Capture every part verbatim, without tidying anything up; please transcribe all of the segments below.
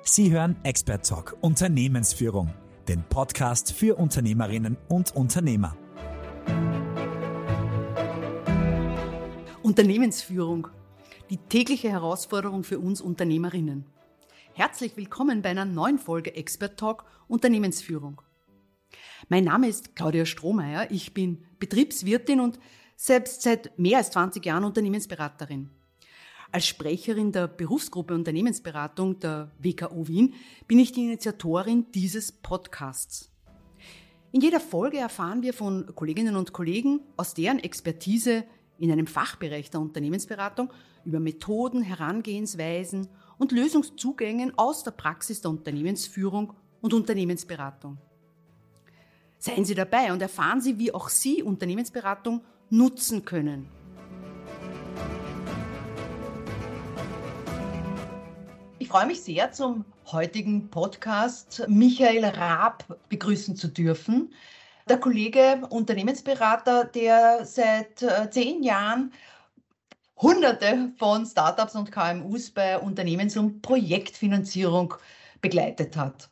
Sie hören Expert Talk Unternehmensführung, den Podcast für Unternehmerinnen und Unternehmer. Unternehmensführung, die tägliche Herausforderung für uns Unternehmerinnen. Herzlich willkommen bei einer neuen Folge Expert Talk Unternehmensführung. Mein Name ist Claudia Strohmeier, ich bin Betriebswirtin und selbst seit mehr als zwanzig Jahren Unternehmensberaterin. Als Sprecherin der Berufsgruppe Unternehmensberatung der W K O Wien bin ich die Initiatorin dieses Podcasts. In jeder Folge erfahren wir von Kolleginnen und Kollegen aus deren Expertise in einem Fachbereich der Unternehmensberatung über Methoden, Herangehensweisen und Lösungszugängen aus der Praxis der Unternehmensführung und Unternehmensberatung. Seien Sie dabei und erfahren Sie, wie auch Sie Unternehmensberatung nutzen können. Ich freue mich sehr, zum heutigen Podcast Michael Raab begrüßen zu dürfen. Der Kollege Unternehmensberater, der seit zehn Jahren Hunderte von Startups und K M Us bei Unternehmens- und Projektfinanzierung begleitet hat.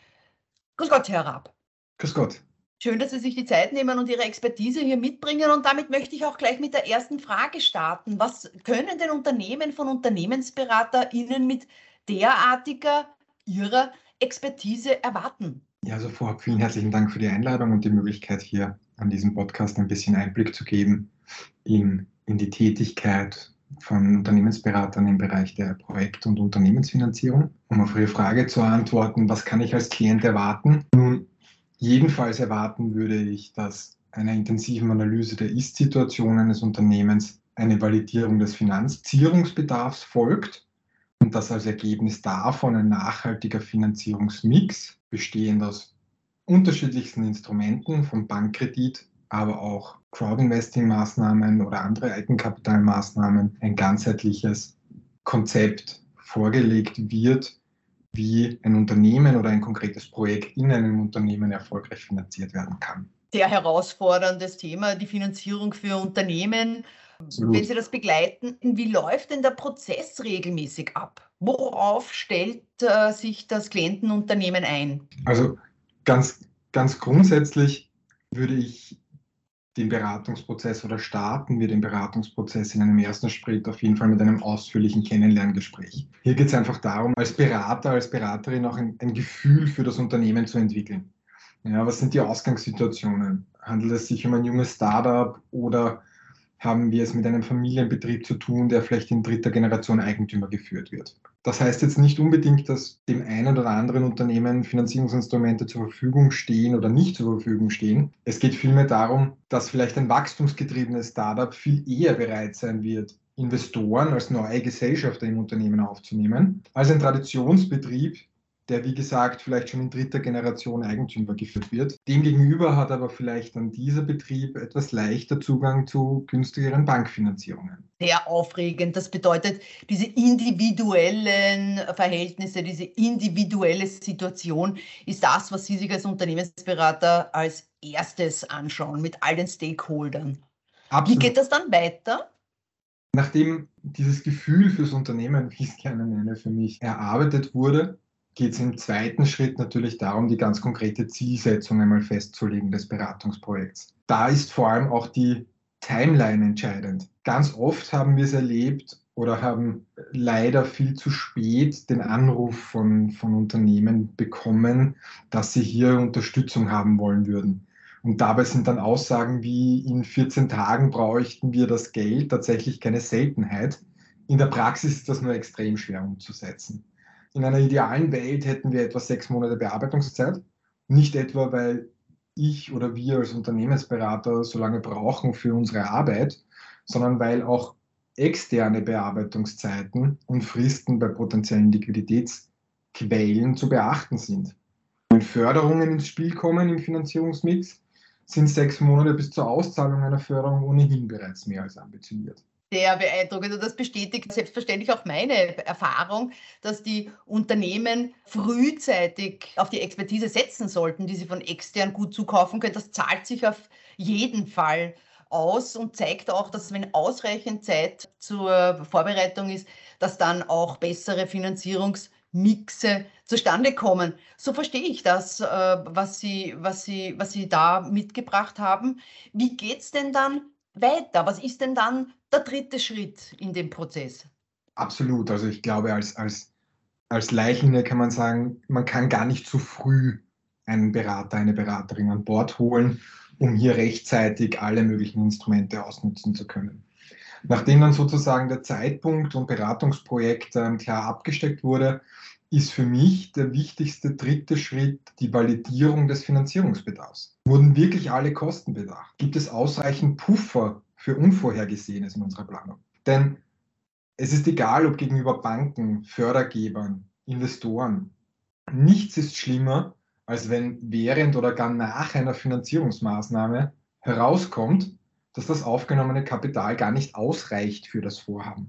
Grüß Gott, Herr Raab. Grüß Gott. Schön, dass Sie sich die Zeit nehmen und Ihre Expertise hier mitbringen. Und damit möchte ich auch gleich mit der ersten Frage starten. Was können denn Unternehmen von UnternehmensberaterInnen mit derartiger Ihrer Expertise erwarten? Ja, also vorab vielen herzlichen Dank für die Einladung und die Möglichkeit, hier an diesem Podcast ein bisschen Einblick zu geben in, in die Tätigkeit von Unternehmensberatern im Bereich der Projekt- und Unternehmensfinanzierung. Um auf Ihre Frage zu antworten, was kann ich als Klient erwarten? Nun, jedenfalls erwarten würde ich, dass einer intensiven Analyse der Ist-Situation eines Unternehmens eine Validierung des Finanzierungsbedarfs folgt und dass als Ergebnis davon ein nachhaltiger Finanzierungsmix, bestehend aus unterschiedlichsten Instrumenten, vom Bankkredit, aber auch Crowdinvesting-Maßnahmen oder andere Eigenkapitalmaßnahmen, ein ganzheitliches Konzept vorgelegt wird, wie ein Unternehmen oder ein konkretes Projekt in einem Unternehmen erfolgreich finanziert werden kann. Sehr herausforderndes Thema, die Finanzierung für Unternehmen. Absolut. Wenn Sie das begleiten, wie läuft denn der Prozess regelmäßig ab? Worauf stellt äh, sich das Klientenunternehmen ein? Also ganz, ganz grundsätzlich würde ich den Beratungsprozess oder starten wir den Beratungsprozess in einem ersten Schritt auf jeden Fall mit einem ausführlichen Kennenlerngespräch. Hier geht es einfach darum, als Berater, als Beraterin auch ein, ein Gefühl für das Unternehmen zu entwickeln. Ja, was sind die Ausgangssituationen? Handelt es sich um ein junges Startup oder haben wir es mit einem Familienbetrieb zu tun, der vielleicht in dritter Generation Eigentümer geführt wird? Das heißt jetzt nicht unbedingt, dass dem einen oder anderen Unternehmen Finanzierungsinstrumente zur Verfügung stehen oder nicht zur Verfügung stehen. Es geht vielmehr darum, dass vielleicht ein wachstumsgetriebenes Startup viel eher bereit sein wird, Investoren als neue Gesellschafter im Unternehmen aufzunehmen, als ein Traditionsbetrieb, der, wie gesagt, vielleicht schon in dritter Generation Eigentümer geführt wird. Demgegenüber hat aber vielleicht dann dieser Betrieb etwas leichter Zugang zu günstigeren Bankfinanzierungen. Sehr aufregend. Das bedeutet, diese individuellen Verhältnisse, diese individuelle Situation ist das, was Sie sich als Unternehmensberater als erstes anschauen, mit all den Stakeholdern. Absolut. Wie geht das dann weiter? Nachdem dieses Gefühl fürs Unternehmen, wie ich es gerne nenne, für mich erarbeitet wurde, geht es im zweiten Schritt natürlich darum, die ganz konkrete Zielsetzung einmal festzulegen des Beratungsprojekts. Da ist vor allem auch die Timeline entscheidend. Ganz oft haben wir es erlebt oder haben leider viel zu spät den Anruf von, von Unternehmen bekommen, dass sie hier Unterstützung haben wollen würden. Und dabei sind dann Aussagen wie, in vierzehn Tagen bräuchten wir das Geld, tatsächlich keine Seltenheit. In der Praxis ist das nur extrem schwer umzusetzen. In einer idealen Welt hätten wir etwa sechs Monate Bearbeitungszeit. Nicht etwa, weil ich oder wir als Unternehmensberater so lange brauchen für unsere Arbeit, sondern weil auch externe Bearbeitungszeiten und Fristen bei potenziellen Liquiditätsquellen zu beachten sind. Wenn Förderungen ins Spiel kommen im Finanzierungsmix, sind sechs Monate bis zur Auszahlung einer Förderung ohnehin bereits mehr als ambitioniert. Sehr beeindruckend und das bestätigt selbstverständlich auch meine Erfahrung, dass die Unternehmen frühzeitig auf die Expertise setzen sollten, die sie von extern gut zukaufen können. Das zahlt sich auf jeden Fall aus und zeigt auch, dass wenn ausreichend Zeit zur Vorbereitung ist, dass dann auch bessere Finanzierungs Mixe zustande kommen. So verstehe ich das, äh, was Sie, was Sie, was Sie da mitgebracht haben. Wie geht es denn dann weiter? Was ist denn dann der dritte Schritt in dem Prozess? Absolut. Also ich glaube, als, als, als Leihlinie kann man sagen, man kann gar nicht zu früh einen Berater, eine Beraterin an Bord holen, um hier rechtzeitig alle möglichen Instrumente ausnutzen zu können. Nachdem dann sozusagen der Zeitpunkt und Beratungsprojekt ähm, klar abgesteckt wurde, ist für mich der wichtigste dritte Schritt die Validierung des Finanzierungsbedarfs. Wurden wirklich alle Kosten bedacht? Gibt es ausreichend Puffer für Unvorhergesehenes in unserer Planung? Denn es ist egal, ob gegenüber Banken, Fördergebern, Investoren. Nichts ist schlimmer, als wenn während oder gar nach einer Finanzierungsmaßnahme herauskommt, dass das aufgenommene Kapital gar nicht ausreicht für das Vorhaben.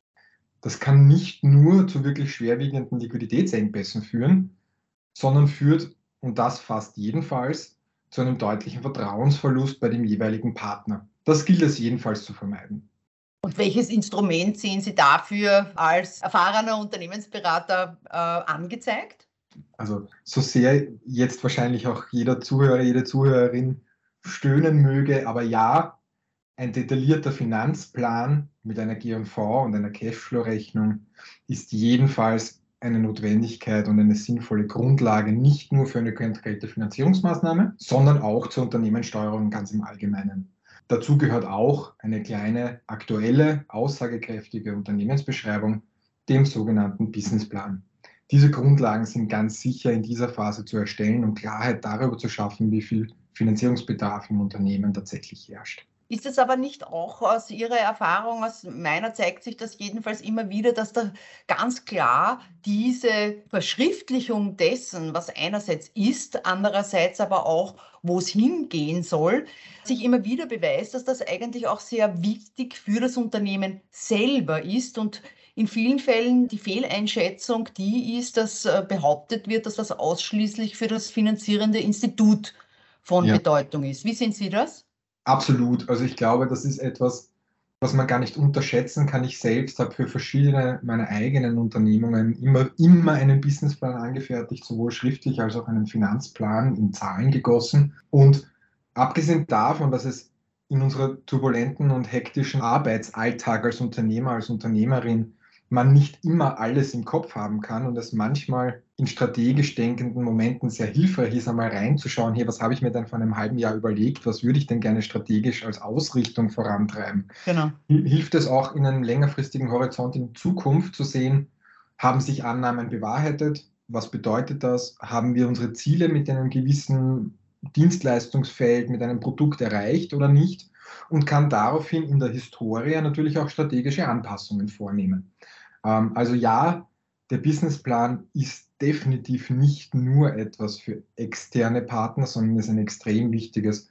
Das kann nicht nur zu wirklich schwerwiegenden Liquiditätsengpässen führen, sondern führt, und das fast jedenfalls, zu einem deutlichen Vertrauensverlust bei dem jeweiligen Partner. Das gilt es jedenfalls zu vermeiden. Und welches Instrument sehen Sie dafür als erfahrener Unternehmensberater äh, angezeigt? Also so sehr jetzt wahrscheinlich auch jeder Zuhörer, jede Zuhörerin stöhnen möge, aber ja, ein detaillierter Finanzplan mit einer G und V und einer Cashflow-Rechnung ist jedenfalls eine Notwendigkeit und eine sinnvolle Grundlage, nicht nur für eine konkrete Finanzierungsmaßnahme, sondern auch zur Unternehmenssteuerung ganz im Allgemeinen. Dazu gehört auch eine kleine, aktuelle, aussagekräftige Unternehmensbeschreibung, dem sogenannten Businessplan. Diese Grundlagen sind ganz sicher in dieser Phase zu erstellen, um Klarheit darüber zu schaffen, wie viel Finanzierungsbedarf im Unternehmen tatsächlich herrscht. Ist es aber nicht auch aus Ihrer Erfahrung, aus meiner zeigt sich das jedenfalls immer wieder, dass da ganz klar diese Verschriftlichung dessen, was einerseits ist, andererseits aber auch, wo es hingehen soll, sich immer wieder beweist, dass das eigentlich auch sehr wichtig für das Unternehmen selber ist und in vielen Fällen die Fehleinschätzung die ist, dass behauptet wird, dass das ausschließlich für das finanzierende Institut von Ja. Bedeutung ist. Wie sehen Sie das? Absolut. Also ich glaube, das ist etwas, was man gar nicht unterschätzen kann. Ich selbst habe für verschiedene meiner eigenen Unternehmungen immer, immer einen Businessplan angefertigt, sowohl schriftlich als auch einen Finanzplan in Zahlen gegossen. Und abgesehen davon, dass es in unserer turbulenten und hektischen Arbeitsalltag als Unternehmer, als Unternehmerin man nicht immer alles im Kopf haben kann und es manchmal in strategisch denkenden Momenten sehr hilfreich ist, einmal reinzuschauen, hier, was habe ich mir denn vor einem halben Jahr überlegt, was würde ich denn gerne strategisch als Ausrichtung vorantreiben. Genau. Hilft es auch in einem längerfristigen Horizont in Zukunft zu sehen, haben sich Annahmen bewahrheitet, was bedeutet das, haben wir unsere Ziele mit einem gewissen Dienstleistungsfeld, mit einem Produkt erreicht oder nicht und kann daraufhin in der Historie natürlich auch strategische Anpassungen vornehmen. Also ja, der Businessplan ist definitiv nicht nur etwas für externe Partner, sondern ist ein extrem wichtiges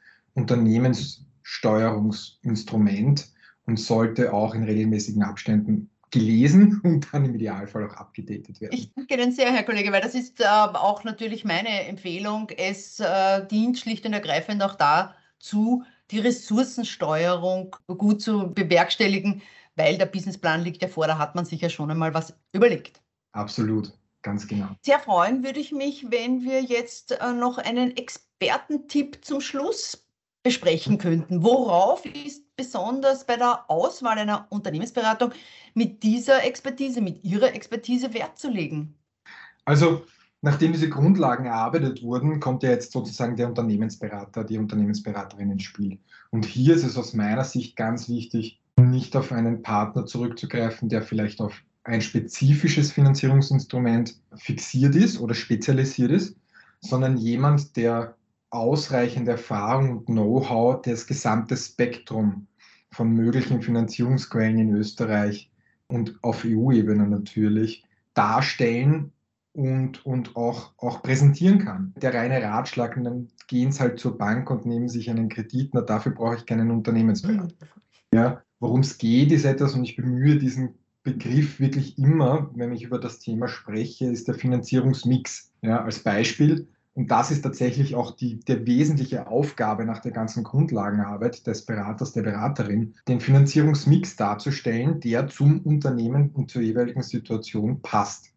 Unternehmenssteuerungsinstrument und sollte auch in regelmäßigen Abständen gelesen und dann im Idealfall auch abgedatet werden. Ich danke Ihnen sehr, Herr Kollege, weil das ist äh, auch natürlich meine Empfehlung. Es äh, dient schlicht und ergreifend auch dazu, die Ressourcensteuerung gut zu bewerkstelligen, weil der Businessplan liegt ja vor, da hat man sich ja schon einmal was überlegt. Absolut, ganz genau. Sehr freuen würde ich mich, wenn wir jetzt äh, noch einen Expertentipp zum Schluss besprechen könnten. Worauf ist besonders bei der Auswahl einer Unternehmensberatung mit dieser Expertise, mit Ihrer Expertise Wert zu legen? Also, nachdem diese Grundlagen erarbeitet wurden, kommt ja jetzt sozusagen der Unternehmensberater, die Unternehmensberaterin ins Spiel. Und hier ist es aus meiner Sicht ganz wichtig, nicht auf einen Partner zurückzugreifen, der vielleicht auf ein spezifisches Finanzierungsinstrument fixiert ist oder spezialisiert ist, sondern jemand, der ausreichend Erfahrung und Know-how, das gesamte Spektrum von möglichen Finanzierungsquellen in Österreich und auf E U-Ebene natürlich darstellen und, und auch, auch präsentieren kann. Der reine Ratschlag, dann gehen Sie halt zur Bank und nehmen sich einen Kredit, na dafür brauche ich keinen Unternehmensberater. Ja, worum es geht, ist etwas, und ich bemühe diesen Begriff wirklich immer, wenn ich über das Thema spreche, ist der Finanzierungsmix. Ja, als Beispiel. Und das ist tatsächlich auch die, die wesentliche Aufgabe nach der ganzen Grundlagenarbeit des Beraters, der Beraterin, den Finanzierungsmix darzustellen, der zum Unternehmen und zur jeweiligen Situation passt.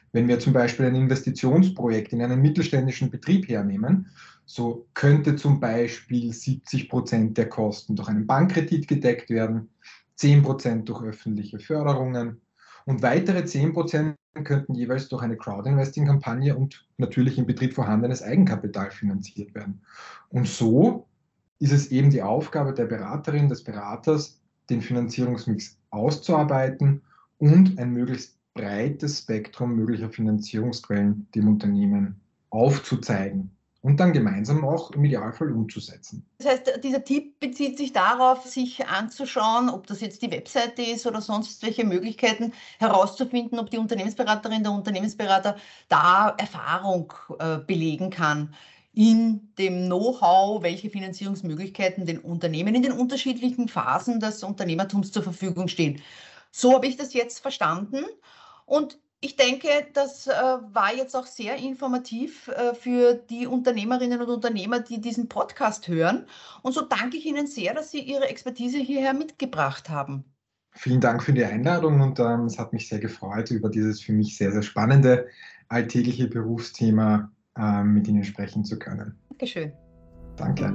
Wenn wir zum Beispiel ein Investitionsprojekt in einen mittelständischen Betrieb hernehmen, so könnte zum Beispiel siebzig Prozent der Kosten durch einen Bankkredit gedeckt werden, zehn Prozent durch öffentliche Förderungen und weitere zehn Prozent könnten jeweils durch eine Crowdinvesting-Kampagne und natürlich im Betrieb vorhandenes Eigenkapital finanziert werden. Und so ist es eben die Aufgabe der Beraterin, des Beraters, den Finanzierungsmix auszuarbeiten und ein möglichst breites Spektrum möglicher Finanzierungsquellen dem Unternehmen aufzuzeigen und dann gemeinsam auch im Idealfall umzusetzen. Das heißt, dieser Tipp bezieht sich darauf, sich anzuschauen, ob das jetzt die Webseite ist oder sonst welche Möglichkeiten herauszufinden, ob die Unternehmensberaterin, der Unternehmensberater da Erfahrung äh, belegen kann in dem Know-how, welche Finanzierungsmöglichkeiten den Unternehmen in den unterschiedlichen Phasen des Unternehmertums zur Verfügung stehen. So habe ich das jetzt verstanden und ich denke, das äh, war jetzt auch sehr informativ äh, für die Unternehmerinnen und Unternehmer, die diesen Podcast hören. Und so danke ich Ihnen sehr, dass Sie Ihre Expertise hierher mitgebracht haben. Vielen Dank für die Einladung und ähm, es hat mich sehr gefreut, über dieses für mich sehr, sehr spannende alltägliche Berufsthema äh, mit Ihnen sprechen zu können. Dankeschön. Danke.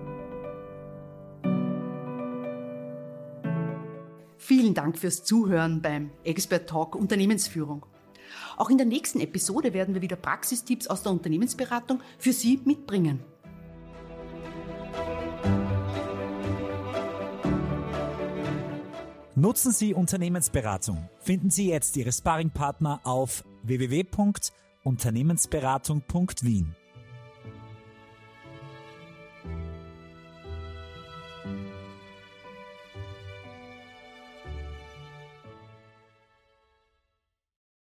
Vielen Dank fürs Zuhören beim Expert Talk Unternehmensführung. Auch in der nächsten Episode werden wir wieder Praxistipps aus der Unternehmensberatung für Sie mitbringen. Nutzen Sie Unternehmensberatung. Finden Sie jetzt Ihre Sparringpartner auf w w w punkt unternehmensberatung punkt wien.